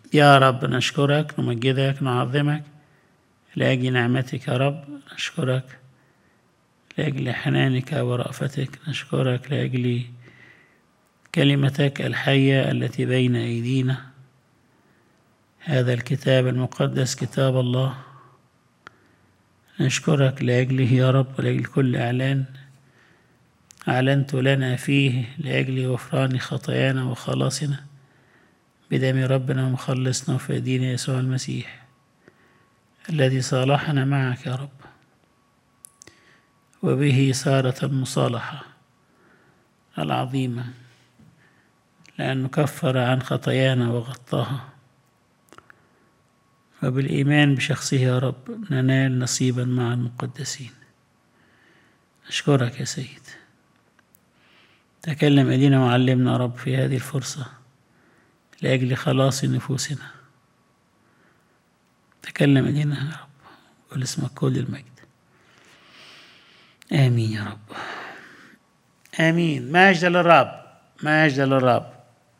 يا رب نشكرك، نمجدك، نعظمك لأجل نعمتك. يا رب نشكرك لأجل حنانك ورأفتك، نشكرك لأجل كلمتك الحية التي بين أيدينا، هذا الكتاب المقدس كتاب الله. نشكرك لأجله يا رب، ولأجل كل إعلان أعلنت لنا فيه لأجل غفران خطايانا وخلاصنا بدم ربنا ومخلصنا وفادينا يسوع المسيح الذي صالحنا معك يا رب، وبه صارت المصالحة العظيمة، لأنه كفر عن خطايانا وغطاها، وبالإيمان بشخصه يا رب ننال نصيبا مع المقدسين. أشكرك يا سيد. تكلم إلينا وعلمنا يا رب في هذه الفرصة لأجل خلاص نفوسنا. تكلم إلينا يا رب، ولاسمك كل المجد. آمين يا رب، آمين. مجد للرب، مجد للرب.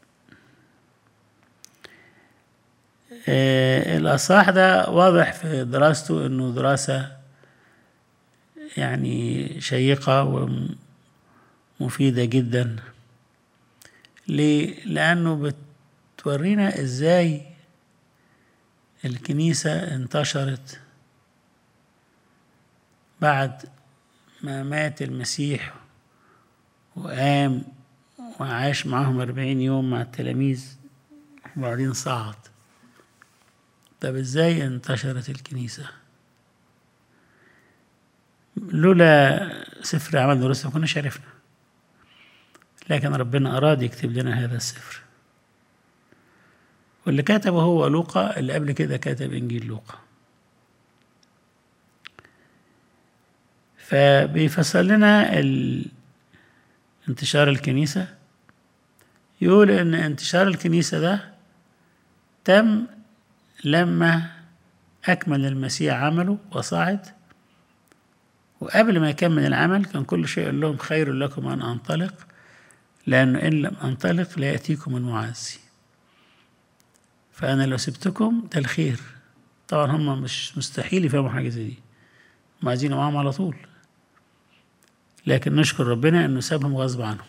الأصحاح ده واضح في دراسته إنه دراسة يعني شيقة ومفيدة جدا. ليه؟ لأنه بتورينا إزاي الكنيسة انتشرت بعد ما مات المسيح وقام وعاش معهم 40 يوم مع التلاميذ وبعدين صعد. طب ازاي انتشرت الكنيسة؟ لولا سفر أعمال الرسل ما كناش عرفنا، لكن ربنا أراد يكتب لنا هذا السفر، واللي كتبه هو لوقا، اللي قبل كده كتب إنجيل لوقا. فبيفسر لنا انتشار الكنيسة. يقول إن انتشار الكنيسة ده تم لما أكمل المسيح عمله وصعد، وقبل ما يكمل العمل كان كل شيء يقول لهم خير لكم أن أنطلق، لأنه إن لم أنطلق لا يأتيكم المعزي. فأنا لو سبتكم ده الخير. طبعا هم مش مستحيل يفهموا حاجة زي دي، هم عايزين معاهم على طول، لكن نشكر ربنا إنه سابهم غصب عنهم.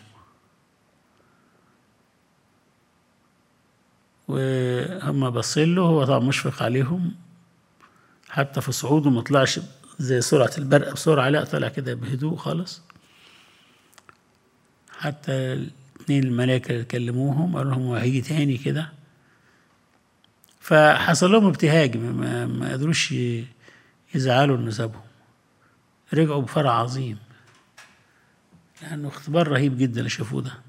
وهم بصين له، هو طبعا مشفق عليهم، حتى في صعوده ما طلعش زي سرعة البرق بسرعة، لا طلع كده بهدوء خالص. حتى الاثنين الملائكة اللي كلموهم قالوا لهم هو هيجي تاني كده، فحصل لهم ابتهاج، ما قدروش يزعلوا انه سابهم، رجعوا بفرح عظيم لأنه اختبار رهيب جدا اللي شافوه ده.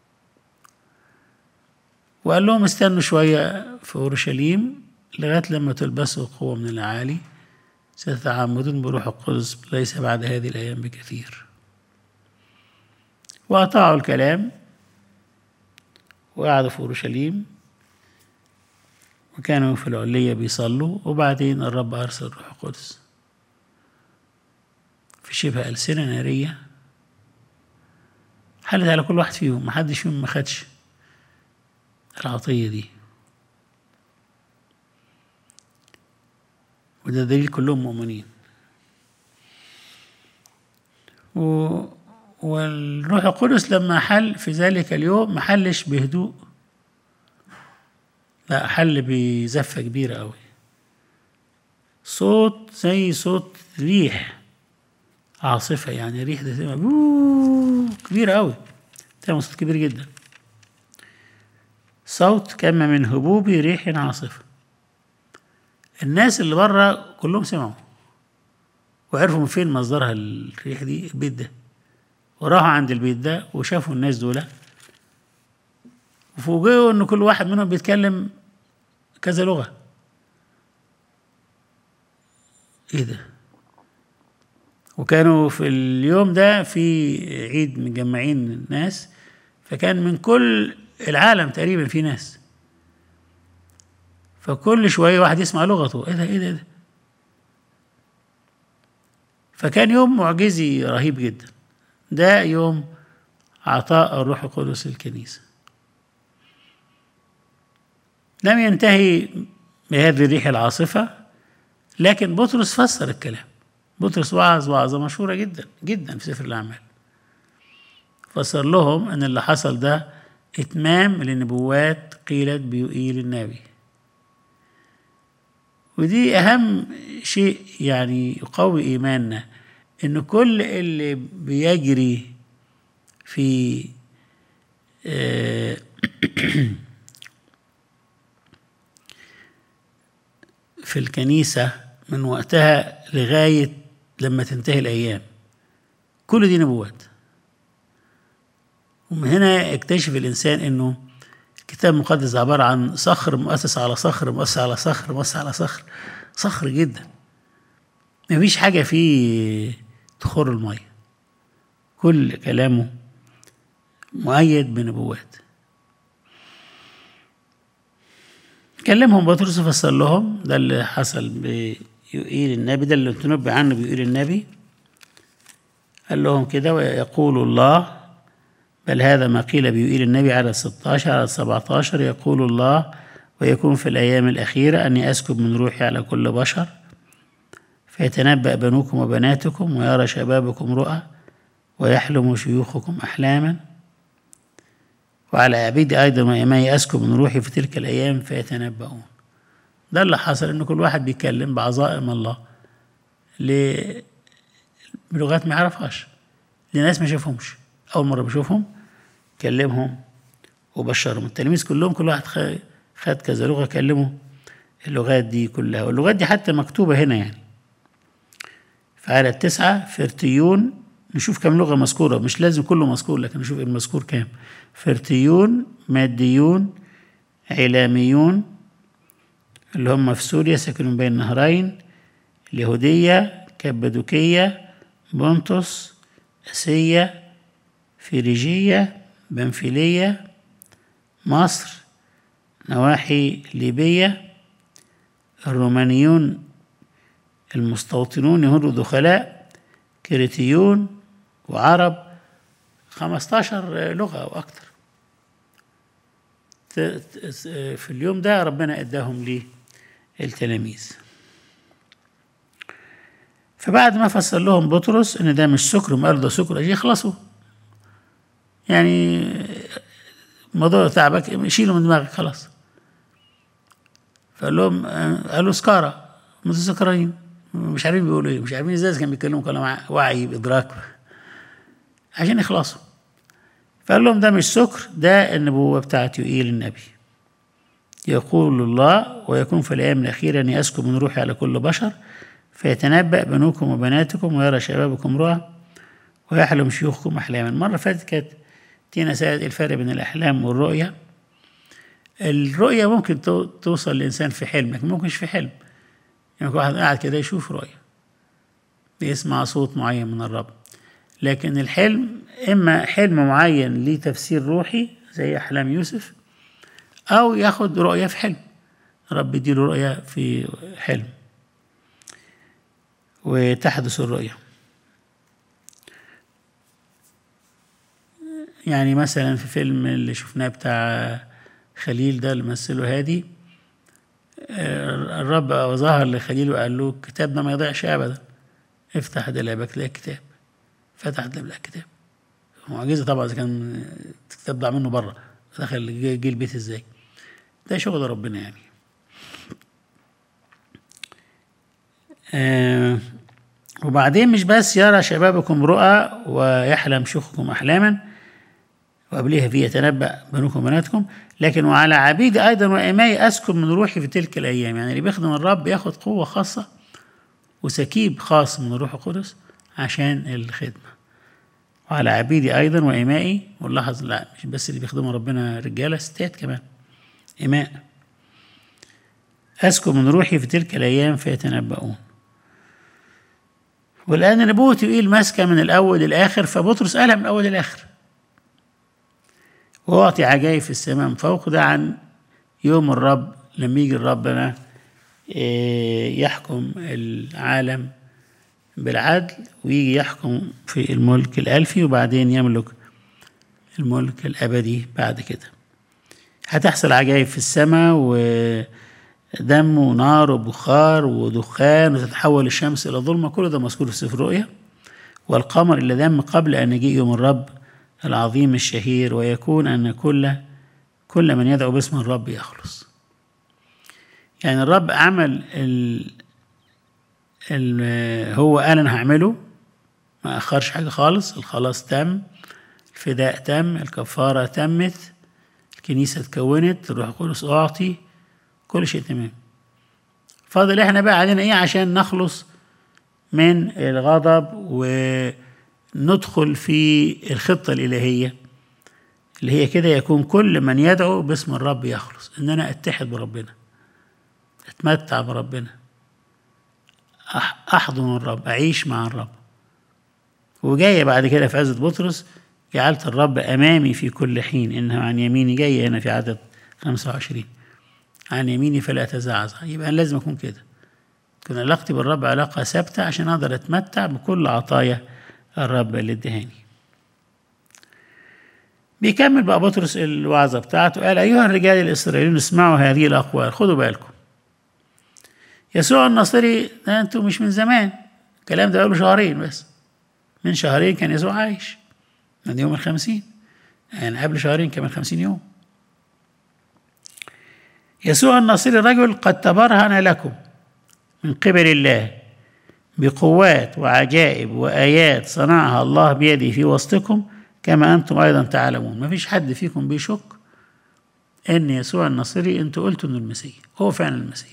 وقال لهم استنوا شوية في أورشليم لغاية لما تلبسوا قوة من الأعالي، ستتعمدون بروح القدس ليس بعد هذه الأيام بكثير. وأطاعوا الكلام وقعدوا في أورشليم، وكانوا في العلية بيصلوا. وبعدين الرب أرسل الروح القدس في شبه ألسنة نارية حلت على كل واحد فيهم، محدش فيهم ما خدش العطية دي. وده دليل كلهم مؤمنين. والروح القدس لما حل في ذلك اليوم ما حلش بهدوء، لا حل بزفة كبيرة قوي، صوت زي صوت ريح عاصفة، يعني ريح ده كبيرة قوي، تعمل صوت كبير جدا، صوت كما من هبوب ريح عاصفة. الناس اللي بره كلهم سمعوا وعرفوا من فين مصدرها الريح دي، البيت ده، وراحوا عند البيت ده وشافوا الناس دول، وفوجئوا ان كل واحد منهم بيتكلم كذا لغة. ايه ده؟ وكانوا في اليوم ده في عيد مجمعين الناس، فكان من كل العالم تقريبا في ناس، فكل شوية واحد يسمع لغته. ايه ده ايه ده ايه ده؟ فكان يوم معجزي رهيب جدا، ده يوم عطاء الروح القدس للكنيسة. لم ينتهي بهذه الريح العاصفة، لكن بطرس فسر الكلام. بطرس وعظة مشهورة جدا جدا في سفر الأعمال، فسر لهم أن اللي حصل ده إتمام لنبوات قيلت بيوئيل النبي. ودي أهم شيء يعني يقوي إيماننا، إن كل اللي بيجري في في الكنيسة من وقتها لغاية لما تنتهي الأيام، كل دي نبوات. ومن هنا اكتشف الإنسان إنه الكتاب المقدس عبارة عن صخر مؤسس على صخر مؤسس على صخر مؤسس على صخر، صخر جدا، مفيش حاجة فيه تخر المية، كل كلامه مؤيد بنبوات. كلمهم بطرس وفسر لهم ده اللي حصل بيوئيل النبي، ده اللي تنبأ عنه بيوئيل النبي. قال لهم كده: ويقول الله، بل هذا ما قيل بيوئيل النبي على 16 على 17، يقول الله: ويكون في الأيام الأخيرة أني أسكب من روحي على كل بشر، فيتنبأ بنوكم وبناتكم، ويرى شبابكم رؤى، ويحلم شيوخكم أحلاما، وعلى عبيدي أيضا وإمائي أسكب من روحي في تلك الأيام فيتنبؤون. ده اللي حصل، إن كل واحد بيتكلم بعظائم الله بلغات ما يعرفهاش، لناس ما شافهمش، أول مرة بشوفهم كلمهم وبشرهم. التلاميذ كلهم كل واحد خد كذا لغة كلمه اللغات دي كلها، واللغات دي حتى مكتوبة هنا يعني. فعلى 9 فرتيون، نشوف كم لغة مذكورة، مش لازم كله مذكور لكن نشوف المذكور كام. فرتيون، ماديون، علاميون اللي هم في سوريا ساكنون بين النهرين، اليهودية، كبدوكية، بونطس، أسية، فيريجية، بنفيلية، مصر، نواحي ليبية، الرومانيون المستوطنون يهود الدخلاء، كريتيون، وعرب، 15 لغة أو أكثر. في اليوم ده ربنا أداهم للتلاميذ. فبعد ما فسر لهم بطرس إن ده مش سكر، ما قالوا ده سكر أجي يخلصوا، يعني موضوع تعبك شيله من دماغك خلاص. فقال لهم قالوا سكارى، متسكرين، مش عارفين بيقولوا ايه، مش عارفين ازاي كانوا بيتكلموا كلام وعي بادراك عشان يخلصوا. فقال لهم ده مش سكر، ده النبوة بتاعت يوئيل النبي. يقول الله: ويكون في الأيام الأخيرة أني أسكب من روحي على كل بشر، فيتنبأ بنوكم وبناتكم، ويرى شبابكم رؤى، ويحلم شيوخكم أحلاما. المرة فاتت كانت تينا سألت الفرق بين الأحلام والرؤية. الرؤية ممكن توصل لإنسان في حلم، لكن ممكنش في حلم. يعني واحد قاعد كده يشوف رؤية، بيسمع صوت معين من الرب. لكن الحلم إما حلم معين ليه تفسير روحي زي أحلام يوسف، أو ياخد رؤية في حلم، رب يديله رؤية في حلم وتحدث الرؤية. يعني مثلا في فيلم اللي شفناه بتاع خليل ده اللي مثله هادي، الرب ظهر لخليل وقال له: الكتاب ده ما يضيعش أبدا، افتح دولابك تلاقي الكتاب. فتح دولاب لقى الكتاب، معجزة طبعا إذا كان الكتاب ضاع منه بره، دخل جه البيت ازاي. ده شغل ربنا يعني. وبعدين مش بس يرى شبابكم رؤى ويحلم شيوخكم أحلاما، وقبلها في يتنبأ بنوكم وبناتكم، لكن وعلى عبيدي أيضا وإمائي أسكب من روحي في تلك الأيام. يعني اللي بيخدم الرب ياخد قوة خاصة وسكيب خاص من الروح القدس عشان الخدمة. وعلى عبيدي أيضا وإمائي، ونلاحظ لا مش بس اللي بيخدموا ربنا رجالة، ستات كمان إماء، أسكب من روحي في تلك الأيام فيتنبؤون. والآن نبوة يوئيل ماسكة من الأول للآخر، فبطرس قالها من الأول للآخر. وأعطي عجائب في السماء من فوق، ده عن يوم الرب لما يجي ربنا يحكم العالم بالعدل، ويجي يحكم في الملك الألفي، وبعدين يملك الملك الأبدي بعد كده. هتحصل عجائب في السماء ودم ونار وبخار ودخان وتتحول الشمس إلى ظلمة. كل ده مذكور في سفر الرؤيا. والقمر إلى دم قبل أن يجيء يوم الرب العظيم الشهير، ويكون أن كل من يدعو باسم الرب يخلص. يعني الرب عمل هو قال أنا هعمله، ما أخرش حاجة خالص. الخلاص تم، الفداء تم، الكفارة تمت، الكنيسة اتكونت، الروح القدس أعطي، كل شيء تمام. فاضل احنا بقى علينا ايه عشان نخلص من الغضب وندخل في الخطة الإلهية اللي هي كده: يكون كل من يدعو باسم الرب يخلص. ان انا اتحد بربنا، اتمتع بربنا، احضن الرب، اعيش مع الرب. وجاية بعد كده في عزة بطرس: جعلت الرب امامي في كل حين، انه عن يميني. جاية هنا في عدد 25: عن يميني فلا اتزعزع. يبقى أنا لازم اكون كده، تكون علاقتي بالرب علاقة ثابتة عشان اقدر اتمتع بكل عطايا الرب اللي ادهاني. بيكمل بقى بطرس الوعظة بتاعته، قال: أيها الرجال الإسرائيليون اسمعوا هذه الأقوال. خدوا بالكم، يسوع الناصري ده انتوا مش من زمان، الكلام ده بقاله شهرين بس. من شهرين كان يسوع عايش، من يوم 50، يعني قبل شهرين كمان 50 يوم. يسوع الناصري رجل قد تبرهن لكم من قبل الله بقوات وعجائب وآيات صنعها الله بيده في وسطكم، كما أنتم أيضا تعلمون. ما فيش حد فيكم بيشك أن يسوع الناصري أنتوا قلتوا أنه المسيح، هو فعلا المسيح.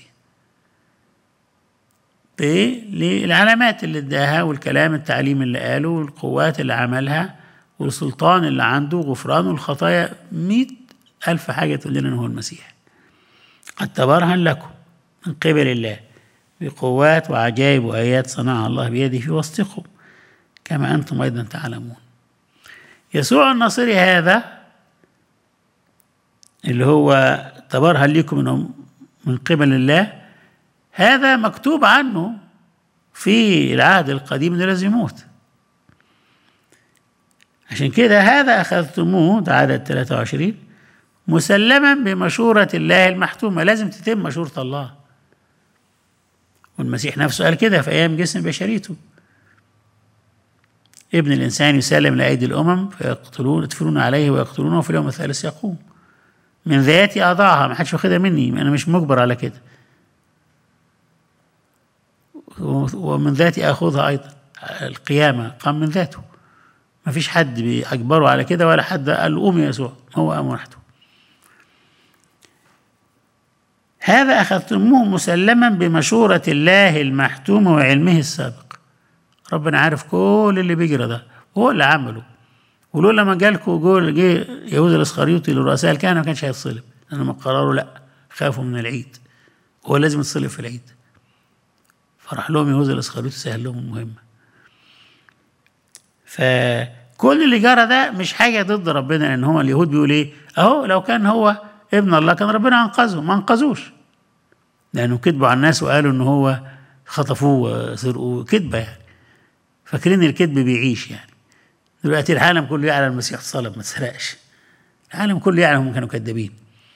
للعلامات اللي اداها، والكلام التعليم اللي قاله، والقوات اللي عملها، والسلطان اللي عنده، غفران الخطايا، 100,000 حاجة تقول لنا أنه هو المسيح. قد تبرهن لكم من قبل الله بقوات وعجائب وآيات صنعها الله بيده في وسطكم، كما أنتم أيضا تعلمون. يسوع الناصري هذا اللي هو تبرهن لكم انه من قبل الله، هذا مكتوب عنه في العهد القديم انه لازم يموت. عشان كده هذا اخذتموه، ده عدد 23، مسلما بمشورة الله المحتومة. لازم تتم مشورة الله، والمسيح نفسه قال كده في ايام جسم بشريته: ابن الإنسان يسلم لأيدي الأمم فيقتلون، يدفنون عليه ويقتلونه، وفي اليوم الثالث يقوم. من ذاتي أضعها، ما حدش واخدها مني، أنا مش مجبر على كده، ومن ذاتي أخذها أيضا. القيامة قام من ذاته، ما فيش حد بيجبره على كده، ولا حد قال له قوم يا يسوع، هو قام وحده. هذا أخذتموه مسلما بمشورة الله المحتومة وعلمه السابق. ربنا عارف كل اللي بيجرى ده، هو اللي عمله. ولولا ما جالكوا جه يهوذا الاسخريوطي لرؤساء الكهنه ما كانش هيتصلب، لانهم قرروا لا، خافوا من العيد، هو لازم يتصلب في العيد. فراح لهم يهوذا الاسخريوطي سهل لهم المهمه. فكل اللي جرى ده مش حاجه ضد ربنا، لان هو اليهود بيقول ايه؟ اهو لو كان هو ابن الله كان ربنا انقذه، ما انقذوش، لانه كذبوا على الناس وقالوا ان هو خطفوه وسرقوه، كذبه يعني. فاكرين الكذب بيعيش يعني. دلوقتي العالم كله يعلم المسيح اتصلب، ما تسرقش. العالم كله يعلم هم كانوا كذابين.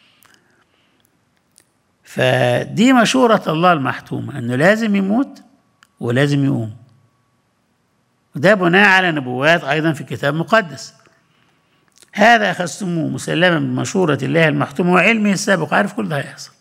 فدي مشورة الله المحتومة، انه لازم يموت ولازم يقوم. وده بناء على نبوات ايضا في الكتاب المقدس. هذا اخذتموه مسلما بمشورة الله المحتومة وعلمه السابق، عارف كل ده هيحصل.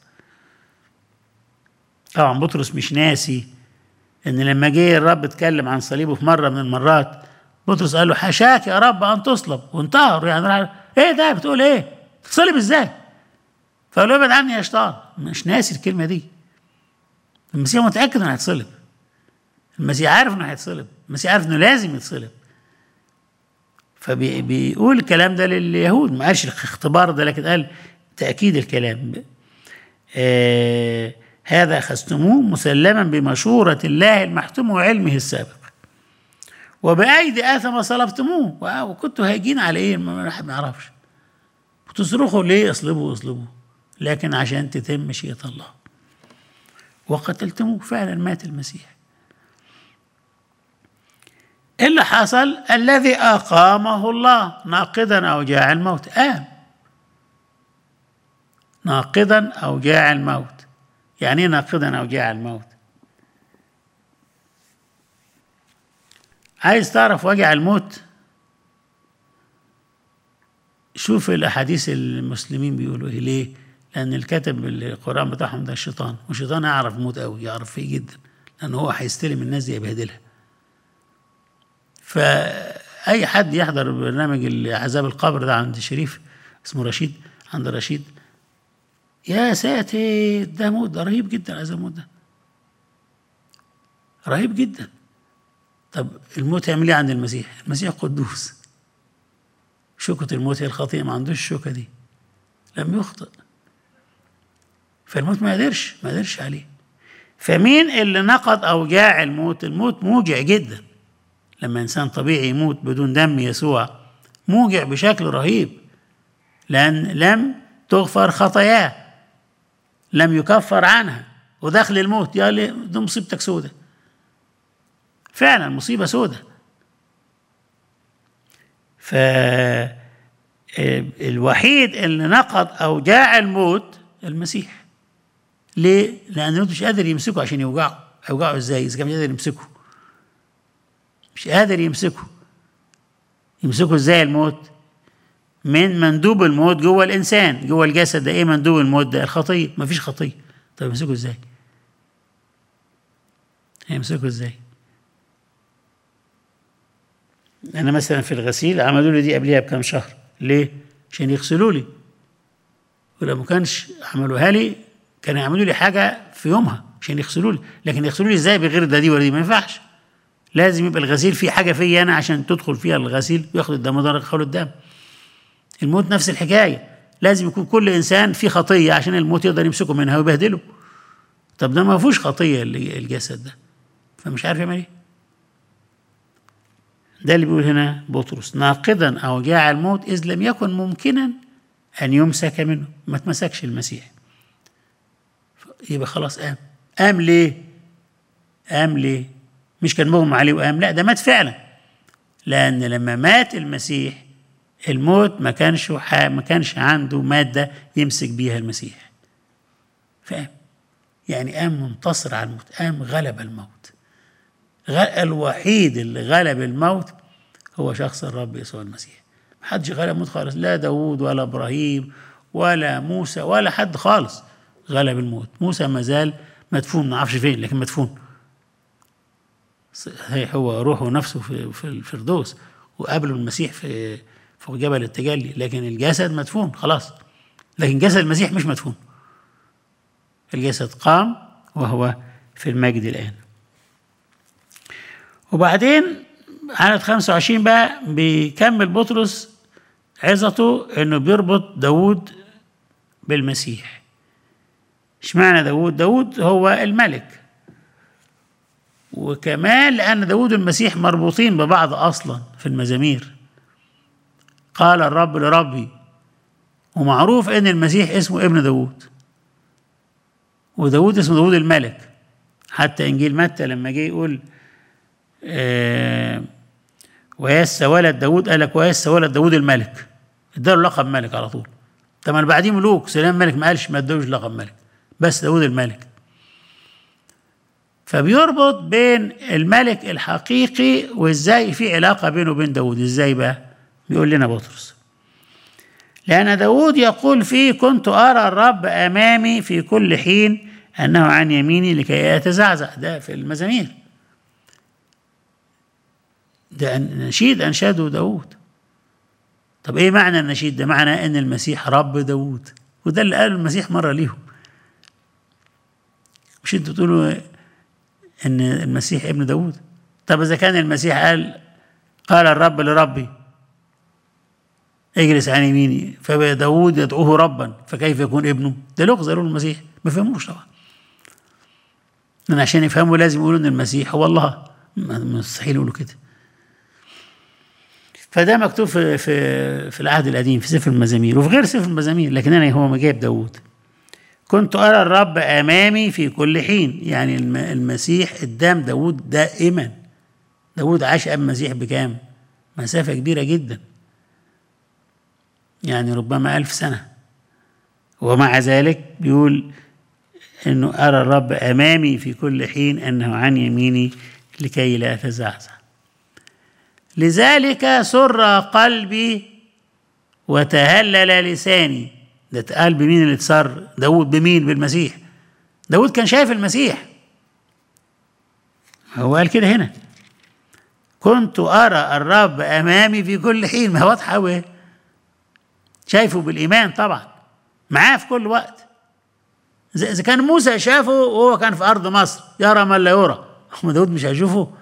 طبعا بطرس مش ناسي ان لما جه الرب اتكلم عن صليبه في مرة من المرات، بطرس قال له: حاشاك يا رب ان تصلب، وانتهر يعني. ايه ده بتقول ايه؟ تصلب ازاي؟ فقال له: ابعد عني يا شيطان. مش ناسي الكلمه دي. المسيح متاكد انه هيتصلب، المسيح عارف انه هيتصلب، المسيح عارف انه لازم يتصلب. فبيقول الكلام ده لليهود، ما قالش الاختبار ده، لكن قال تاكيد الكلام. هذا اخذتموه مسلما بمشوره الله المحتومه وعلمه السابق، وبأيدي آثم صلبتموه. وكنتوا هاجين على ايه؟ ما حد ما يعرفش. وتصرخوا ليه؟ اصلبوا اصلبوا، لكن عشان تتم مشيئة الله. وقتلتموه، فعلا مات المسيح. إيه اللي حصل؟ الذي أقامه الله ناقضا أوجاع الموت، قام. ناقضا أوجاع الموت. يعني ايه ناقضا أوجاع الموت؟ عايز تعرف وجع الموت؟ شوف الأحاديث المسلمين بيقولوا إيه. ليه؟ لأن الكاتب القرآن بتاعهم ده الشيطان، والشيطان يعرف الموت قوي، يعرف فيه جدا، لأن هو هيستلم الناس دي يبهدلها. فأي حد يحضر برنامج عذاب القبر ده عند شريف اسمه رشيد، عند رشيد، يا ساتر ده موت، ده رهيب جدا. عذاب الموت ده رهيب جدا. طب الموت يعمل ايه عند المسيح؟ المسيح قدوس، شوكة الموت هي الخطيئة، ما عندوش الشوكة دي، لم يخطئ، فالموت ما يقدرش عليه. فمين اللي نقض أوجاع الموت؟ الموت موجع جدا. لما إنسان طبيعي يموت بدون دم يسوع موجع بشكل رهيب، لأن لم تغفر خطاياه، لم يكفر عنها، ودخل الموت. يا لي دي مصيبتك سودة، فعلا مصيبة سودة. فالوحيد اللي نقض أوجاع الموت المسيح. ليه؟ لأن الموت مش قادر يمسكه عشان يوجعه. يوجعه ازاي إذا كان مش قادر يمسكه؟ مش قادر يمسكه ازاي الموت؟ من مندوب الموت جوه الإنسان، جوه الجسد. ده ايه مندوب الموت ده؟ الخطية. مفيش خطية. طب يمسكه ازاي؟ هيمسكه ازاي؟ أنا مثلا في الغسيل عملوا لي دي قبلها بكام شهر. ليه؟ عشان يغسلوا لي، ولو ما كانش عملوها لي كانوا يعملوا لي حاجة في يومها عشان يغسلوا لي. لكن يغسلوا لي ازاي بغير ده دي ولا دي؟ ما ينفعش. لازم يبقى الغسيل فيه حاجة فيا أنا عشان تدخل فيها الغسيل وياخد الدم ده يدخل الدم. الموت نفس الحكاية، لازم يكون كل إنسان فيه خطية عشان الموت يقدر يمسكه منها ويبهدله. طب ده ما فيهوش خطية الجسد ده، فمش عارف يعمل ايه. ده اللي بيقول هنا بطرس: ناقضا أوجاع الموت إذ لم يكن ممكنا أن يمسك منه. ما تمسكش المسيح، يبقى خلاص قام ليه؟ مش كان مغمى عليه وقام، لا ده مات فعلا. لأن لما مات المسيح الموت ما كانش عنده مادة يمسك بيها المسيح، فقام. يعني قام منتصر على الموت، قام غلب الموت. الوحيد اللي غلب الموت هو شخص الرب يسوع المسيح. ما حدش غلب الموت خالص، لا داود ولا إبراهيم ولا موسى ولا حد خالص غلب الموت. موسى ما زال مدفون، ما نعرفش فين لكن مدفون. هو روحه نفسه في الفردوس، وقابله المسيح في فوق جبل التجلي، لكن الجسد مدفون خلاص. لكن جسد المسيح مش مدفون، الجسد قام وهو في المجد الآن. وبعدين عدد 25 بقى بيكمل بطرس عظته انه بيربط داود بالمسيح. اشمعنى داود؟ داود هو الملك، وكمان لأن داود والمسيح مربوطين ببعض أصلا في المزامير. قال الرب لربي، ومعروف ان المسيح اسمه ابن داود، وداود اسمه داود الملك. حتى انجيل متى لما جه يقول ويس ولد داود، قال لك ويس ولد داود الملك، اداله لقب ملك على طول. طبعا بعديه ملوك، سليمان ملك ما قالش، ما ادالوش لقب ملك، بس داود الملك. فبيربط بين الملك الحقيقي وازاي في علاقه بينه وبين داود. ازاي بقى؟ بيقول لنا بطرس: لأن داود يقول فيه: كنت أرى الرب أمامي في كل حين أنه عن يميني لكي أتزعزع. ده في المزامير، ده نشيد أنشاده داود. طب إيه معنى النشيد ده؟ معنى أن المسيح رب داود، وده اللي قاله المسيح مرة ليهم. مش انتوا تقولوا أن المسيح ابن داود؟ طب إذا كان المسيح قال الرب لربي اجلس عن يميني، فداود يدعوه ربا فكيف يكون ابنه؟ ده لغز قالوا المسيح، ما فهموش طبعا. لأن عشان يفهموا لازم يقولوا ان المسيح هو الله، مستحيل يقولوا كده. فده مكتوب في العهد القديم في سفر المزامير وفي غير سفر المزامير، لكن انا هو ما جايب داود. كنت ارى الرب امامي في كل حين، يعني المسيح قدام داود دائما. داود عاش قبل المسيح بكام؟ مسافة كبيرة جدا، يعني ربما 1000 سنة، ومع ذلك بيقول انه ارى الرب امامي في كل حين انه عن يميني لكي لا اتزعزع. لذلك سر قلبي وتهلل لساني. ده قلب مين اللي اتسر؟ داود. بمين؟ بالمسيح. داود كان شايف المسيح، هو قال كده هنا كنت أرى الرب أمامي في كل حين. ما واضحة أوي، شايفه بالإيمان طبعا، معاه في كل وقت. إذا كان موسى شافه وهو كان في أرض مصر يرى من لا يرى، أما داود مش هيشوفه.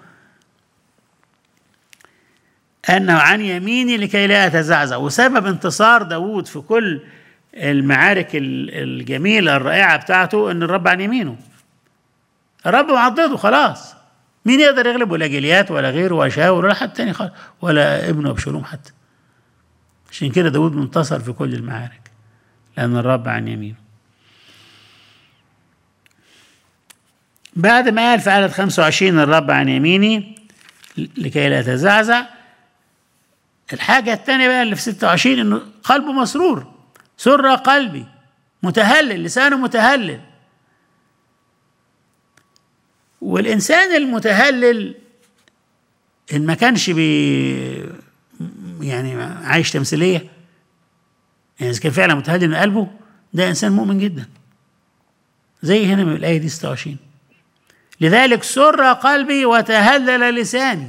أنه عن يميني لكي لا أتزعزع. وسبب انتصار داود في كل المعارك الجميلة الرائعة بتاعته أن الرب عن يمينه. الرب معضده خلاص، مين يقدر يغلب؟ ولا جليات ولا غيره ولا شاور ولا حد تاني خالص، ولا ابنه أبشالوم حتى. عشان كده داود منتصر في كل المعارك، لأن الرب عن يمينه. بعد ما قال في آية 25 الرب عن يميني لكي لا أتزعزع، الحاجة الثانية بقى اللي في 26 إنه قلبه مسرور. سر قلبي، متهلل، لسانه متهلل. والإنسان المتهلل إن ما كانش يعني عايش تمثيلية، يعني إذا كان فعلا متهلل من قلبه، ده إنسان مؤمن جدا. زي هنا من الآية دي 26 لذلك سر قلبي وتهلل لساني،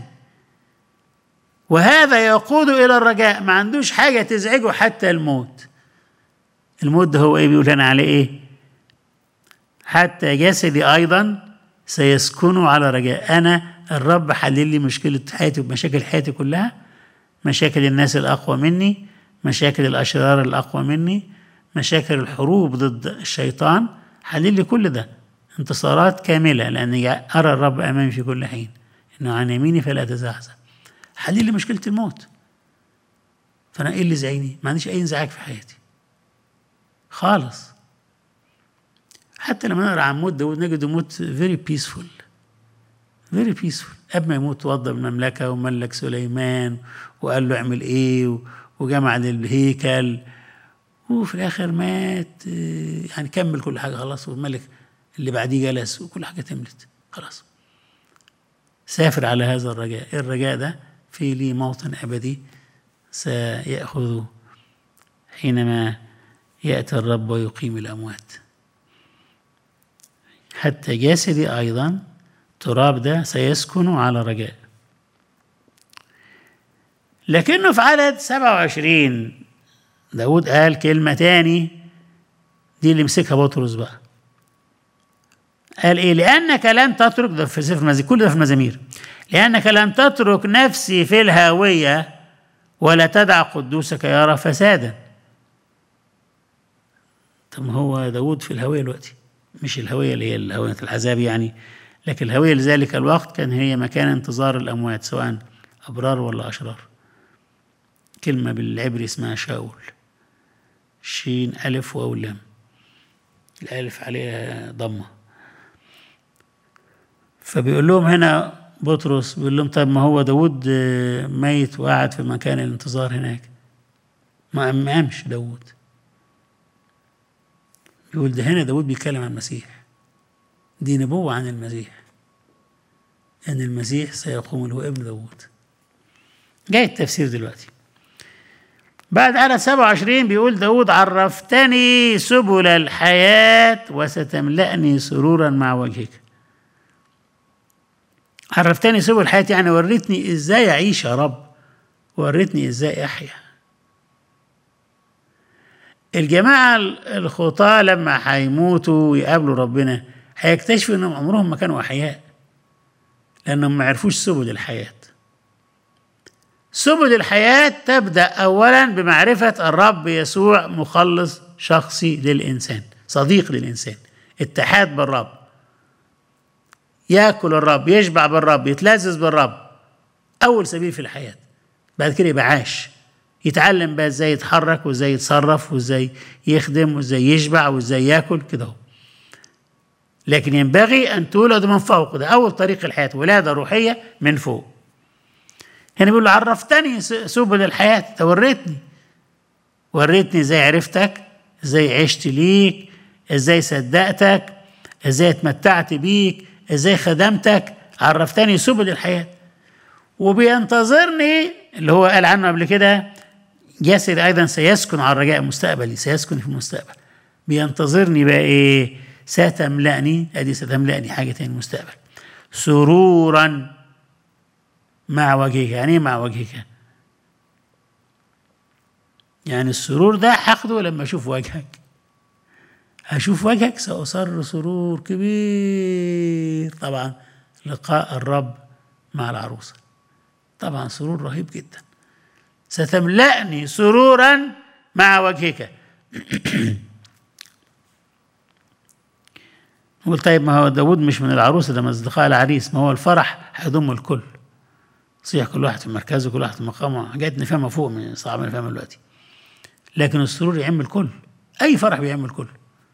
وهذا يقود إلى الرجاء. ما عندوش حاجة تزعجه حتى الموت. الموت ده هو إيه؟ بيقول أنا عليه إيه؟ حتى جسدي أيضا سيسكنوا على رجاء. أنا الرب حلل لي مشكلة حياتي ومشاكل حياتي كلها، مشاكل الناس الأقوى مني، مشاكل الأشرار الأقوى مني، مشاكل الحروب ضد الشيطان، حلل لي كل ده انتصارات كاملة، لأني أرى الرب أمامي في كل حين إنه عن يميني فلا أتزعزع. حلل لي مشكلة الموت. فأنا إيه اللي زعيني؟ ما عنديش أي انزعاج في حياتي خالص. حتى لما نقرأ عن موت داود نجد موت very peaceful. قبل ما يموت وضى بالمملكة وملك سليمان وقال له اعمل ايه وجمع للهيكل، وفي الآخر مات. يعني كمل كل حاجة خلاص، والملك اللي بعديه جلس وكل حاجة تملت خلاص. سافر على هذا الرجاء. الرجاء ده في لي موطن أبدي سيأخذه حينما يأتي الرب ويقيم الأموات. حتى جسدي أيضا تراب ده سيسكن على رجاء. لكنه في عدد 27 داود قال كلمة تاني، دي اللي مسكها بطرس بقى. قال ايه؟ لأنك لن تترك، ده في سفر المزامير، كل ده في المزامير، لأنك لن تترك نفسي في الهاوية ولا تدع قدوسك يرى فسادا. طب هو داود في الهاوية دلوقتي، مش الهوية اللي هي الهوية العذاب يعني، لكن الهوية لذلك الوقت كان هي مكان انتظار الأموات سواء أبرار ولا أشرار. كلمة بالعبري اسمها شاول، شين ألف واو لام، الألف عليها ضمة. فبيقول لهم هنا بطرس، بيقول لهم طب ما هو داود ميت وقعد في مكان الانتظار هناك، ما قامش داود. يقول ده هنا داود بيتكلم عن المسيح، دي نبوة عن المسيح، أن المسيح سيقوم اللي هو ابن داود. جاي التفسير دلوقتي. بعد عدد 27 بيقول داود عرفتني سبل الحياة وستملأني سرورا مع وجهك. عرفتني سبل الحياة يعني وريتني ازاي أعيش يا رب، وريتني ازاي أحيا. الجماعة الخطاة لما هيموتوا ويقابلوا ربنا هيكتشفوا انهم عمرهم ما كانوا أحياء، لأنهم ما عرفوش سبل الحياة. سبل الحياة تبدأ أولا بمعرفة الرب يسوع مخلص شخصي للإنسان، صديق للإنسان، اتحاد بالرب، يأكل الرب، يشبع بالرب، يتلذذ بالرب، أول سبيل في الحياة. بعد كده يبقى عاش، يتعلم بقى ازاي يتحرك وازاي يتصرف وازاي يخدم وازاي يشبع وازاي يأكل كده. لكن ينبغي أن تولد من فوق، ده أول طريق الحياة، ولادة روحية من فوق. هنا بيقول عرفتني سبل الحياة، وريتني ازاي عرفتك، ازاي عشت ليك، ازاي صدقتك، ازاي اتمتعت بيك، ازاي خدمتك، عرفتني سبل الحياة. وبينتظرني اللي هو قال عنه قبل كده، جسد ايضا سيسكن على الرجاء مستقبلي، سيسكن في المستقبل. بينتظرني بقى ايه؟ ستملأني، ادي ستملأني حاجة تاني مستقبل، سرورا مع وجهك. يعني ايه مع وجهك؟ يعني السرور ده هاخده لما اشوف وجهك، هشوف وجهك سأصر سرور كبير. طبعا لقاء الرب مع العروسة طبعا سرور رهيب جدا. ستملأني سرورا مع وجهك. نقول طيب ما هو داود مش من العروسة، ده من أصدقاء العريس، ما هو الفرح هيضم الكل، صحيح كل واحد في مركزه، كل واحد في مقامه، حاجات نفهمها فوق، من صعب نفهمها دلوقتي، لكن السرور يعم الكل، أي فرح بيعم الكل.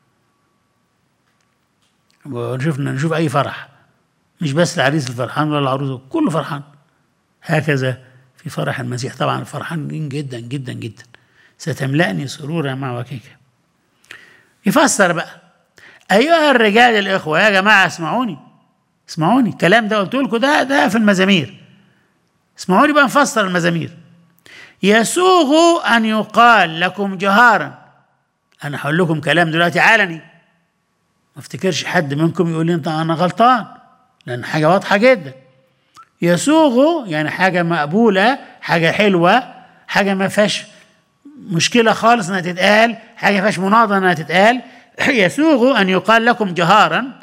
نشوف أي فرح، مش بس العريس الفرحان ولا العروسة، كله فرحان. هكذا في فرح المسيح طبعا فرحان جدا جدا جدا. ستملأني سرورا مع وجهك. يفسر بقى، أيها الرجال الإخوة، يا جماعة اسمعوني، اسمعوني الكلام ده قلت لكم، ده في المزامير، اسمعوني بقى نفسر المزامير. يسوغ أن يقال لكم جهارا. أنا هقول لكم كلام دلوقتي علني، ما افتكرش حد منكم يقول لي أنت أنا غلطان، لأن حاجة واضحة جدا. يسوغ يعني حاجة مقبولة، حاجة حلوة، حاجة ما فيهاش مشكلة خالص انها تتقال، حاجة ما فيهاش مناضلة انها تتقال. يسوغ ان يقال لكم جهارا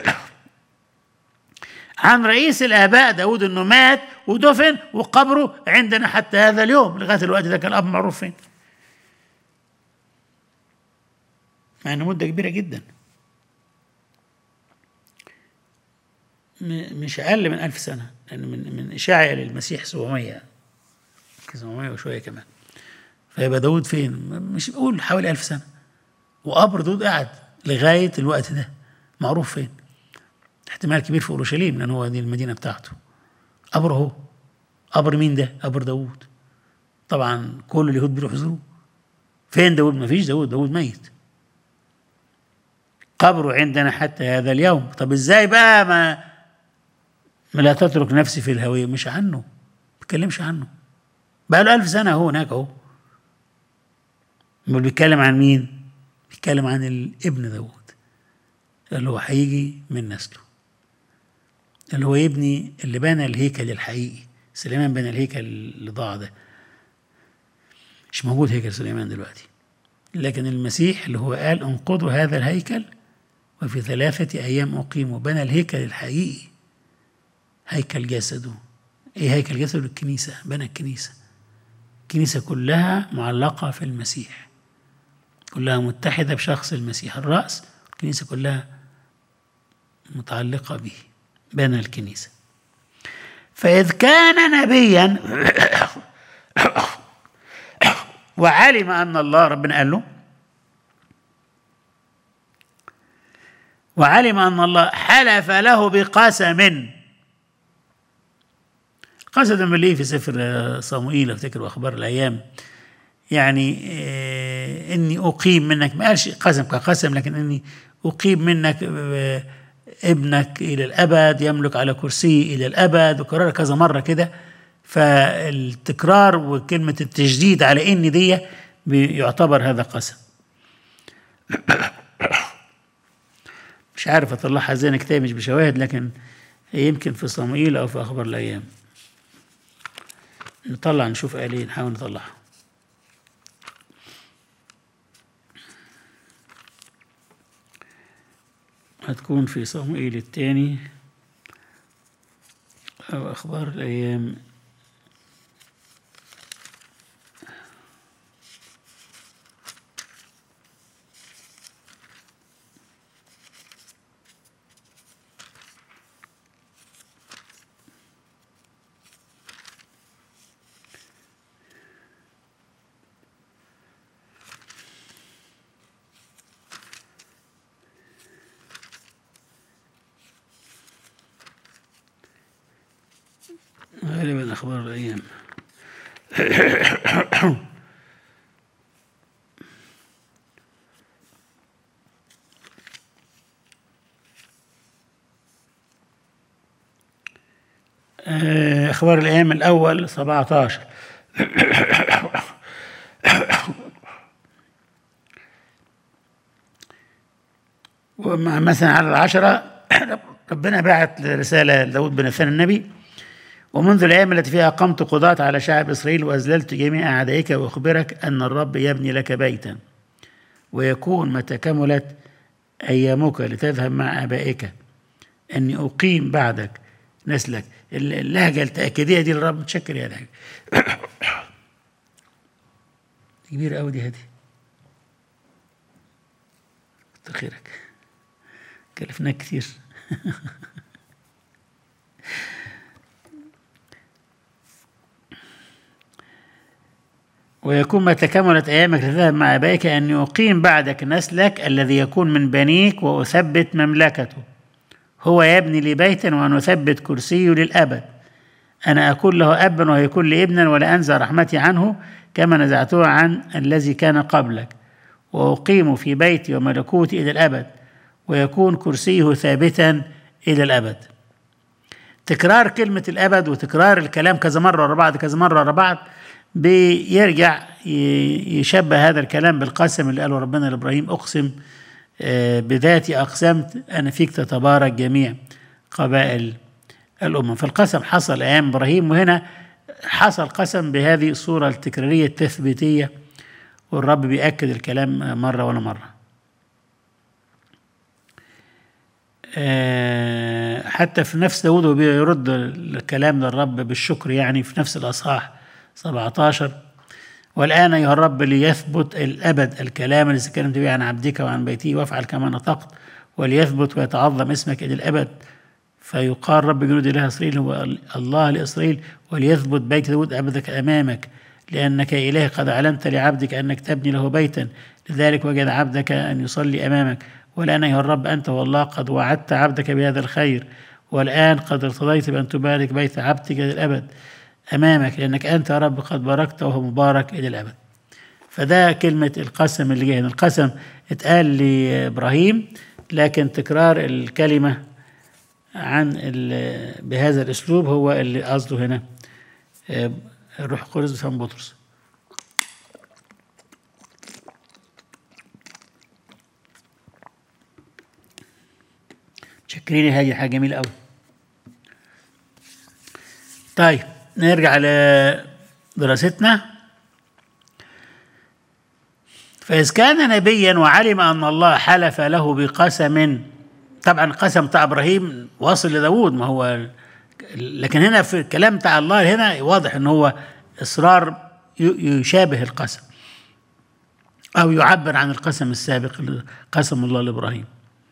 عن رئيس الآباء داود انه مات ودفن وقبره عندنا حتى هذا اليوم. لغاية الوقت ده كان الأب معروف فين، مع انه مدة كبيرة جدا، مش أقل من 1000 سنة، لأن من إشاعة للمسيح 700 وشوية كمان. فيبقى داود فين؟ مش بقول حوالي 1000 سنة، وقبر داود قاعد لغاية الوقت ده معروف فين. احتمال كبير في أورشليم، لأن هو دي المدينة بتاعته. قبره هو، قبر مين ده؟ قبر داود. طبعا كل اليهود بيروحوا يزوروه. فين داود؟ ما فيش داود ميت، قبره عندنا حتى هذا اليوم. طب ازاي بقى ما لا تترك نفسي في الهوية؟ مش عنه، ما بيتكلمش عنه، بقى له 1000 سنة هو هناك اهو. امال بيتكلم عن مين؟ بيتكلم عن الابن داود اللي هو هيجي من نسله، اللي هو يبني، اللي بنى الهيكل الحقيقي. سليمان بنى الهيكل اللي ضاع ده، مش موجود هيكل سليمان دلوقتي، لكن المسيح اللي هو قال انقضوا هذا الهيكل وفي 3 أيام أقيمه. بنى الهيكل الحقيقي، هيكل جسده. ايه هيكل جسده؟ الكنيسة. بنى الكنيسة، الكنيسة كلها معلقة في المسيح، كلها متحدة بشخص المسيح الرأس، الكنيسة كلها متعلقة به. بنى الكنيسة. فإذ كان نبيا وعلم أن الله، ربنا قال له، وعلم أن الله حلف له بقسم. قسم بالله في سفر صموئيل افتكر واخبار الايام، يعني اني اقيم منك، ما قالش قسم كقسم، لكن اني اقيم منك ابنك الى الابد، يملك على كرسي الى الابد، وكررها كذا مره كده. فالتكرار وكلمه التجديد على ان دي بيعتبر هذا قسم. مش عارف اطلعها ازاي، كتابي مش بشواهد، لكن يمكن في صموئيل او في اخبار الايام. نطلع نشوف آلين، نحاول نطلعها. هتكون في صموئيل الثاني أو أخبار الأيام. غالبا أخبار الأيام. أخبار الأيام الأول 17. مثلا على 10 ربنا بعت رسالة لداود بن ناثان النبي: ومنذ الأيام التي فيها أقمت قضاة على شعب إسرائيل وأذللت جميع أعدائك، وأخبرك أن الرب يبني لك بيتا، ويكون متى كملت أيامك لتذهب مع آبائك أني أقيم بعدك نسلك. اللهجة التأكيدية دي للرب متشكر يا لهجة كبيرة أوي دي. هدي كتر خيرك، كلفناك كتير. ويكون متى كملت أيامك لتذهب مع آبائك أني أقيم بعدك نسلك الذي يكون من بنيك وأثبت مملكته. هو يبني لي بيتا وأن أثبت كرسيه للأبد. أنا أكون له أبا ويكون لي ابنا، ولا أنزع رحمتي عنه كما نزعتها عن الذي كان قبلك. وأقيم في بيتي وملكوتي إلى الأبد، ويكون كرسيه ثابتا إلى الأبد. تكرار كلمة الأبد وتكرار الكلام كذا مرة ورا بعض كذا مرة ورا بعض بيرجع يشبه هذا الكلام بالقسم اللي قاله ربنا لإبراهيم: أقسم بذاتي أقسمت أنا فيك تتبارك جميع قبائل الأمم. فالقسم حصل أيام إبراهيم، وهنا حصل قسم بهذه الصورة التكرارية التثبيتية، والرب بيأكد الكلام مرة ولا مرة. حتى في نفس داود بيرد الكلام للرب بالشكر، يعني في نفس الأصحاح 17: والآن أيها الرب ليثبت الأبد الكلام الذي تكلمت به عن عبدك وعن بيته، وافعل كما نطقت، وليثبت ويتعظم اسمك إلى الأبد. فيقال رب جنود إله إسرائيل هو الله لإسرائيل، وليثبت بيت داود عبدك أمامك، لأنك إله قد أعلنت لعبدك أنك تبني له بيتا، لذلك وجد عبدك أن يصلي أمامك. والآن أيها الرب أنت والله قد وعدت عبدك بهذا الخير، والآن قد ارتضيت بأن تبارك بيت عبدك إلى الأبد أمامك، لأنك أنت يا رب قد باركت وهو مبارك إلى الأبد. فده كلمة القسم اللي جاي هنا. القسم اتقال لإبراهيم، لكن تكرار الكلمة بهذا الأسلوب هو اللي قصده هنا الروح القدس بسم بطرس. شكرين، هذه حاجة جميلة أوي. طيب نرجع لدراستنا. فإذ كان نبيا وعلم أن الله حلف له بقسم، طبعا القسم بتاع إبراهيم واصل لداود، ما هو لكن هنا في الكلام بتاع الله هنا واضح أنه هو إصرار يشابه القسم أو يعبر عن القسم السابق قسم الله لإبراهيم.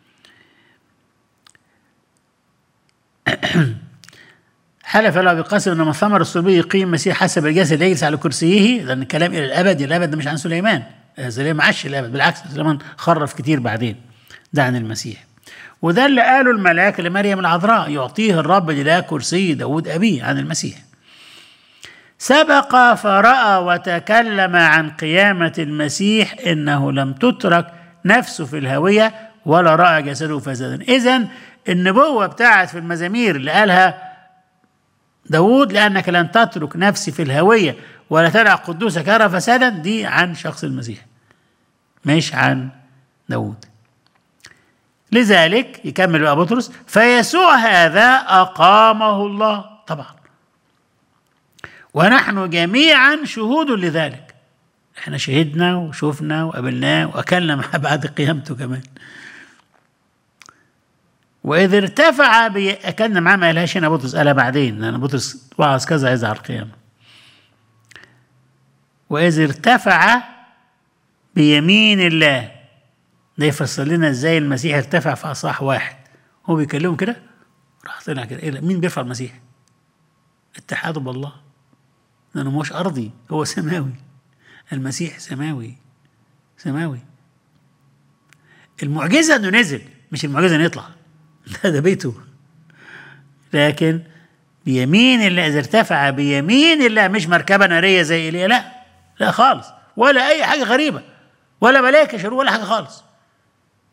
حلف له بقسم انما ثمر الصلبي يقيم مسيح حسب الجسد يجلس على كرسيه، لان الكلام الى الابد. الابد ده مش عن سليمان، سليمان ما عاش الابد، بالعكس سليمان خرف كتير بعدين، ده عن المسيح. وده اللي قاله الملاك لمريم العذراء: يعطيه الرب لله كرسي داود ابيه، عن المسيح. سبق فرأى وتكلم عن قيامة المسيح انه لم تترك نفسه في الهوية ولا رأى جسده فسادا. اذن النبوة بتاعت في المزامير اللي قالها داود: لأنك لن تترك نفسي في الهوية ولا تدع قدوسك يرى فسادا، دي عن شخص المسيح مش عن داود. لذلك يكمل بقى بطرس: فيسوع هذا أقامه الله طبعا، ونحن جميعا شهود لذلك. احنا شهدنا وشوفنا وقابلناه وأكلنا معه بعد قيامته كمان. وإذ ارتفع أكلنا معاه، ما قالهاش هنا بطرس، قالها بعدين، لأن بطرس وعظ كذا يزعل القيامة. وإذ ارتفع بيمين الله، ده يفسر لنا إزاي المسيح ارتفع في أصحاح 1. هو بيكلمهم كده راح طلع كده: إيه مين بيرفع المسيح؟ اتحاده بالله، لأنه مش أرضي، هو سماوي. المسيح سماوي سماوي. المعجزة إنه نزل، مش المعجزة إنه يطلع، ده بيته. لكن بيمين الله، إذا ارتفع بيمين الله، مش مركبة نارية زي إيليا، لا خالص، ولا أي حاجة غريبة، ولا ملائكة شالوه ولا حاجة خالص.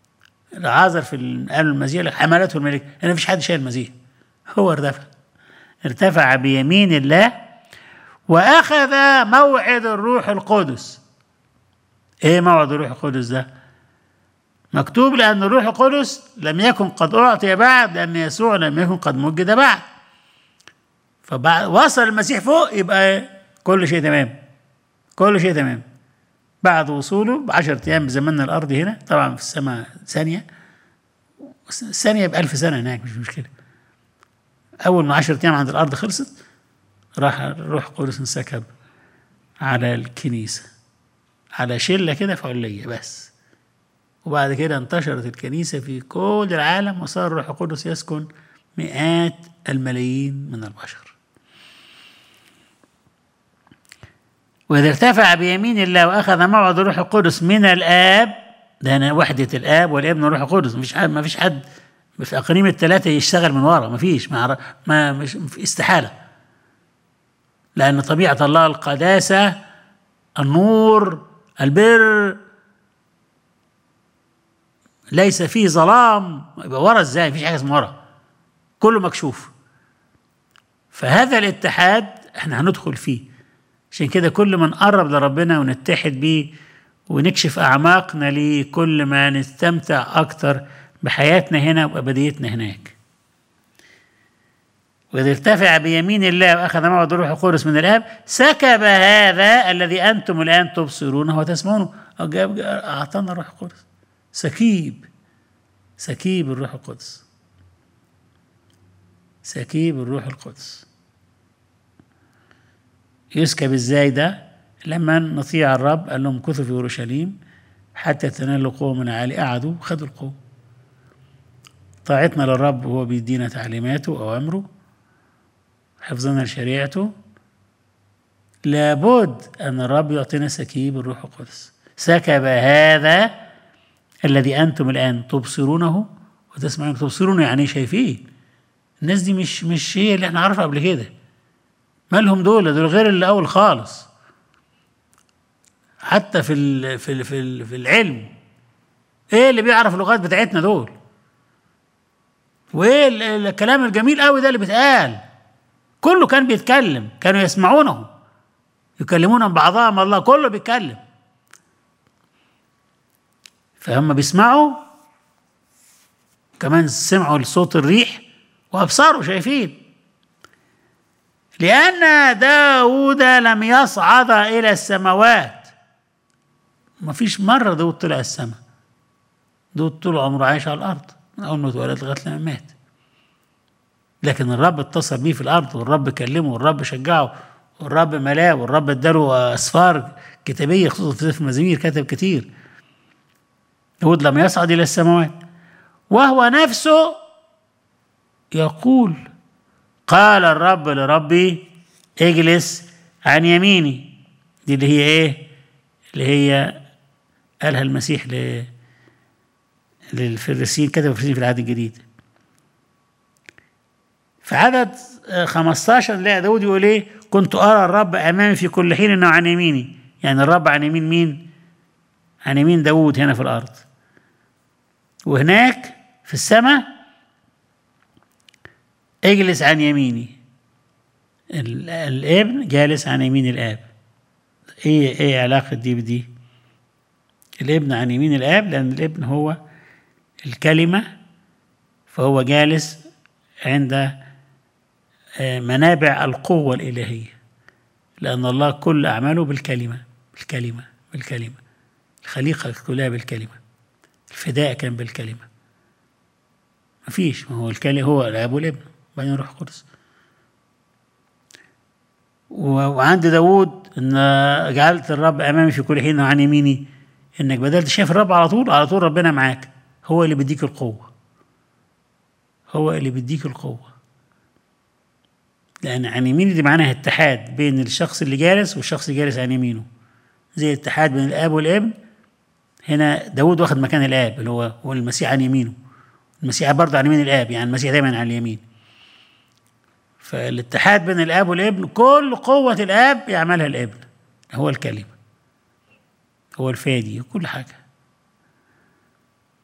العازر في قالوا المسيح حملته الملائكة، أنا مفيش حد شايل المسيح، هو ارتفع. ارتفع بيمين الله وأخذ موعد الروح القدس. ايه موعد الروح القدس ده؟ مكتوب لأن الروح القدس لم يكن قد أعطي بعد، لأن يسوع لم يكن قد مجد بعد. فبعد وصل المسيح فوق يبقى كل شيء تمام، كل شيء تمام. بعد وصوله ب10 أيام بزماننا الأرضي هنا، طبعا في السماء ثانية، ثانية ب1000 سنة هناك، مش مشكلة. أول ما 10 أيام عند الأرض خلصت راح الروح القدس انسكب على الكنيسة، على شلة كده فعلية بس. وبعد كده انتشرت الكنيسة في كل العالم، وصار الروح القدس يسكن مئات الملايين من البشر. وإذا ارتفع بيمين الله وأخذ موعد الروح القدس من الآب، ده أنا وحدة الآب والابن والروح القدس. ما فيش حد في أقانيم الثلاثة يشتغل من ورا، ما فيش، مش استحالة، لأن طبيعة الله القداسة، النور، البر، ليس فيه ظلام. يبقى ورا ازاي؟ مفيش حاجة اسمها ورا، كله مكشوف. فهذا الاتحاد احنا هندخل فيه. عشان كده كل ما نقرب لربنا ونتحد بيه ونكشف أعماقنا ليه، كل ما نستمتع أكتر بحياتنا هنا وأبديتنا هناك. وإذا ارتفع بيمين الله وأخذ موعد الروح القدس من الآب، سكب هذا الذي أنتم الآن تبصرونه وتسمعونه. أعطانا الروح القدس، سكيب الروح القدس، سكيب الروح القدس. يسكب ازاي ده؟ لما نطيع الرب قال لهم كثوا في اورشليم حتى تنالوا قوه من عالي، قعدوا خدوا القوه. طاعتنا للرب وهو بيدينا تعليماته واوامره، حفظنا لشريعته، لابد ان الرب يعطينا سكيب الروح القدس. سكب هذا الذي انتم الان تبصرونه وتسمعون. تبصرونه يعني شايفين. الناس دي مش هي اللي احنا عارفها قبل كده. مالهم دول غير اللي اول خالص. حتى في العلم، ايه اللي بيعرف اللغات بتاعتنا دول؟ وايه الكلام الجميل قوي ده اللي بيتقال؟ كله كان بيتكلم، كانوا يسمعونه، يكلمون بعضهم الله، كله بيتكلم. فهم بيسمعوا، كمان سمعوا لصوت الريح وابصاروا شايفين. لأن داود لم يصعد إلى السماوات. ما فيش مرة داود طلع السماء. داود طول عمره عايش على الأرض من أول ما اتولد لغاية لما مات. لكن الرب اتصل بيه في الأرض، والرب كلمه، والرب شجعه، والرب ملاه، والرب اداله أسفار كتابية، خصوصا في المزامير كتب كتير. داود لم يصعد إلى السماوات، وهو نفسه يقول قال الرب لربي اجلس عن يميني. دي اللي هي ايه؟ اللي هي قالها المسيح للفريسيين، كتب الفريسيين في العهد الجديد. في عدد 15 نلاقي داود يقول ايه؟ كنت ارى الرب امامي في كل حين انه عن يميني. يعني الرب عن يمين مين؟ عن يمين داود هنا في الارض. وهناك في السماء اجلس عن يميني. الابن جالس عن يمين الاب. ايه علاقة دي بدي؟ الابن عن يمين الاب لان الابن هو الكلمة، فهو جالس عند منابع القوة الإلهية، لأن الله كل أعماله بالكلمة. الخليقة كلها بالكلمة. الفداء كان بالكلمة. ما هو الكلمة هو الاب والابن بعدين الروح القدس. وعند داود ان جعلت الرب امامي في كل حين وعن يميني، انك بدلت شايف الرب على طول ربنا معاك. هو اللي بيديك القوة. لان عن يميني دي معناها اتحاد بين الشخص اللي جالس والشخص اللي جالس عن يمينه، زي اتحاد بين الاب والابن. هنا داود واخد مكان الاب اللي هو المسيح عن يمينه. المسيح برضه عن يمين الاب، يعني المسيح دايما على اليمين. فالاتحاد بين الاب والابن، كل قوة الاب يعملها الابن. هو الكلمة، هو الفادي، كل حاجة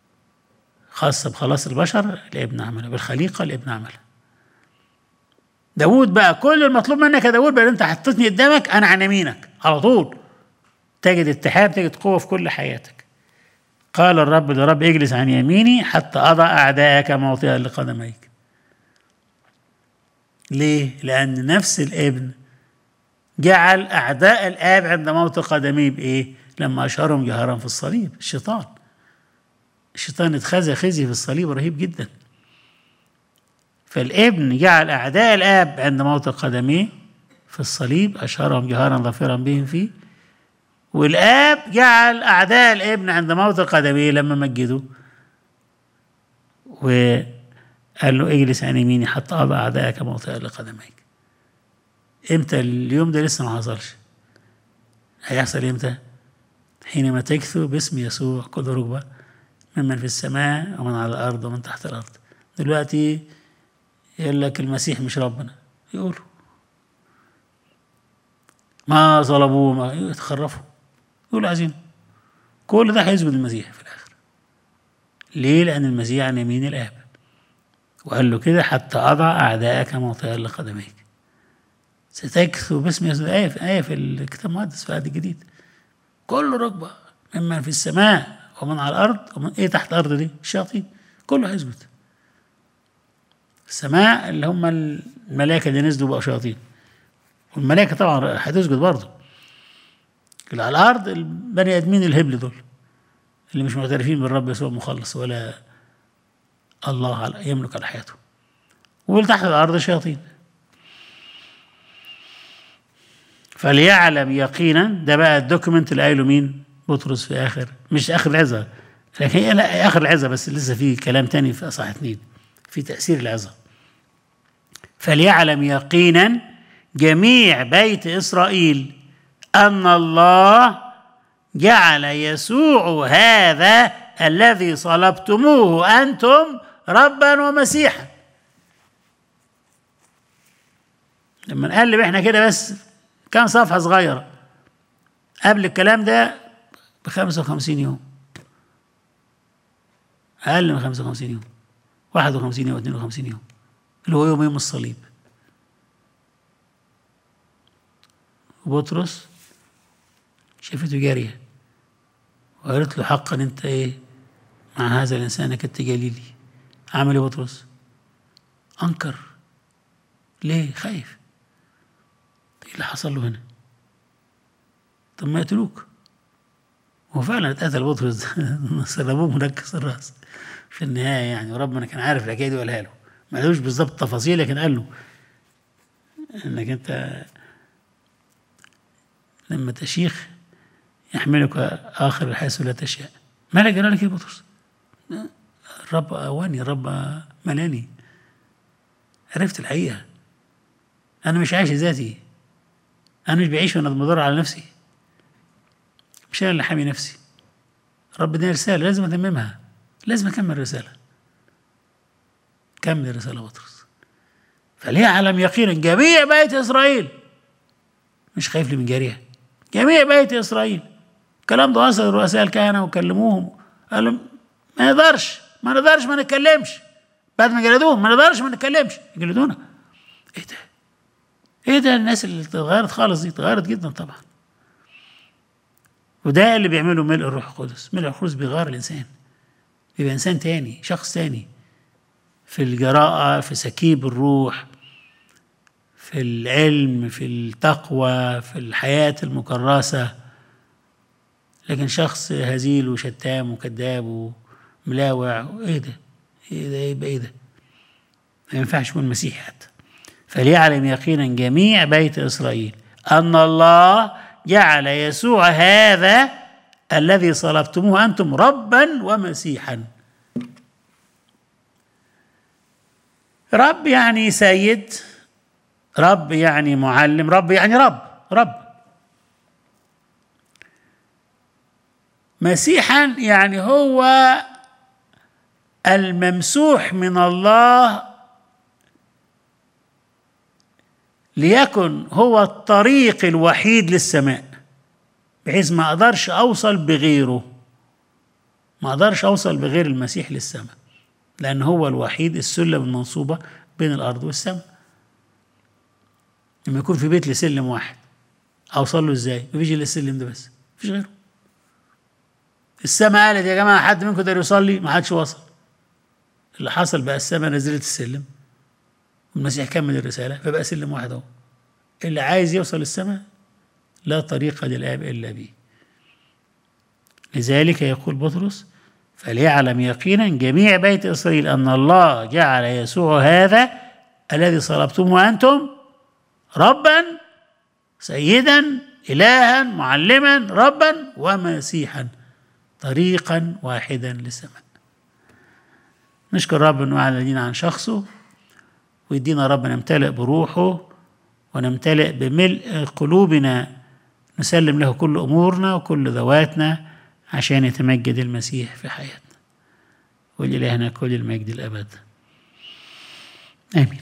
خاصة بخلاص البشر الابن عملها، بالخليقة الابن عملها. داود بقى كل المطلوب منك يا داود بقى انت حطيتني قدامك انا عن يمينك على طول، تجد اتحاد، تجد قوة في كل حياتك. قال الرب لرب اجلس عن يميني حتى أضع أعداءك موطئا لقدميك. ليه؟ لأن نفس الابن جعل أعداء الآب عند موطئ قدميه بإيه؟ لما أشهرهم جهارا في الصليب. الشيطان اتخزى خزي في الصليب رهيب جدا. فالابن جعل أعداء الآب عند موطئ قدميه في الصليب، أشهرهم جهارا ظافرا بهم فيه. والآب جعل أعداء الابن عند موطئ قدميه لما مجده وقال له اجلس عن يميني حتى أضع أعداءك موطئا لقدميك. امتى اليوم ده؟ لسه ما حصلش. هيحصل امتى؟ حينما تكثو باسم يسوع كل ركبة ممن في السماء ومن على الأرض ومن تحت الأرض. دلوقتي يقول لك المسيح مش ربنا، يقولوا ما صلبوه، ما يتخرفوا، يقولوا عايزين. كل ده هيثبت المسيح في الآخر. ليه؟ لأن المسيح عن يمين الآب، وقال له كده حتى أضع أعداءك موطئا لقدميك. ستكثو باسم يسوع، آية في الكتاب المقدس في العهد الجديد. كل ركبة ممن في السماء ومن على الأرض ومن إيه تحت الأرض دي؟ الشياطين، كله هيثبت. السماء اللي هم الملائكة اللي نزلوا بقوا شياطين، والملائكة طبعا هتسجد برضه. اللي على الأرض البني آدمين الهبل دول اللي مش معترفين بالرب يسوع مخلص ولا الله يملك على حياته. واللي تحت الأرض شياطين. فليعلم يقينا، ده بقى الدوكيمنت اللي قايله مين؟ بطرس في آخر، مش آخر العظة، لكن هي لا آخر العظة، بس لسه في كلام تاني في أصحاح 2 في تأثير العظة. فليعلم يقينا جميع بيت إسرائيل أن الله جعل يسوع هذا الذي صلبتموه أنتم ربا ومسيحا. لما نقلب احنا كده بس كان صفحة صغيرة قبل الكلام ده ب55 يوم، أقل من 55 يوم، 51 يوم 52 يوم، اللي هو يوم الصليب. وبطرس شافته جارية وقالت له حقا انت ايه مع هذا الانسان كنت جليلي. عمل ايه بطرس؟ انكر. ليه؟ خايف. ايه اللي حصل له هنا؟ طب ما يقتلوك. وفعلا اتقتل بطرس صلبوه منكس الراس في النهايه يعني، وربنا كان عارف الحكايه دي وقالها له، ما قالوش بالظبط تفاصيل لكن قال له انك انت لما تشيخ يحملك اخر حيث لا تشاء. مالك جرى لك يا بطرس؟ الرب اواني، الرب ملاني، عرفت الحقيقه. انا مش عايش ذاتي، انا مش بعيش وانا بدور على نفسي، مش انا اللي حامي نفسي. رب اداني رساله لازم اتممها، لازم اكمل الرساله. كمل الرساله بطرس. فليعلم يقينا جميع بيت اسرائيل، مش خايف لي من جاريه، جميع بيت اسرائيل. الكلام ده وصل رؤساء الكهنه وكلموهم، قالوا ما نقدرش ما نتكلمش بعد ما جلدوهم، ما نقدرش ما نتكلمش، يجلدونا. ايه ده الناس اللي اتغيرت خالص دي، اتغيرت جدا طبعا. وده اللي بيعمله ملء الروح القدس. ملء الروح القدس بيغير الانسان، بيبقى انسان تاني، شخص تاني، في الجراءه، في سكيب الروح، في العلم، في التقوى، في الحياه المكرسه. لكن شخص هزيل وشتام وكذاب وملاوع، ايه ده يبقى ايه ده؟ ما ينفعش يكون مسيحي حتى. فليعلم يقينا جميع بيت إسرائيل أن الله جعل يسوع هذا الذي صلبتموه أنتم ربا ومسيحا. رب يعني سيد، رب يعني معلم، رب يعني رب. مسيحا يعني هو الممسوح من الله ليكن هو الطريق الوحيد للسماء، بحيث ما أقدرش أوصل بغيره، ما أقدرش أوصل بغير المسيح للسماء، لأن هو الوحيد السلم المنصوبة بين الأرض والسماء. لما يكون في بيت لسلم واحد اوصل له ازاي؟ مفيش الا السلم ده بس، مفيش غيره. السماء قالت يا جماعه حد منكم يقدر يصلي؟ ما حدش وصل. اللي حصل بقى السماء نزلت السلم والمسيح كمل الرساله، فبقى سلم واحد اهو. اللي عايز يوصل للسماء لا طريق للآب إلا به. لذلك يقول بطرس: فليعلم يقينا جميع بيت إسرائيل أن الله جعل يسوع هذا الذي صلبتموه أنتم ربا سيدا إلها معلما ربا ومسيحا طريقا واحدا للسماء. نشكر رب أنه أعلن لنا عن شخصه، ويدينا رب نمتلئ بروحه ونمتلئ بملء قلوبنا، نسلم له كل أمورنا وكل ذواتنا عشان يتمجد المسيح في حياتنا. ولإلهنا كل المجد الأبد. آمين.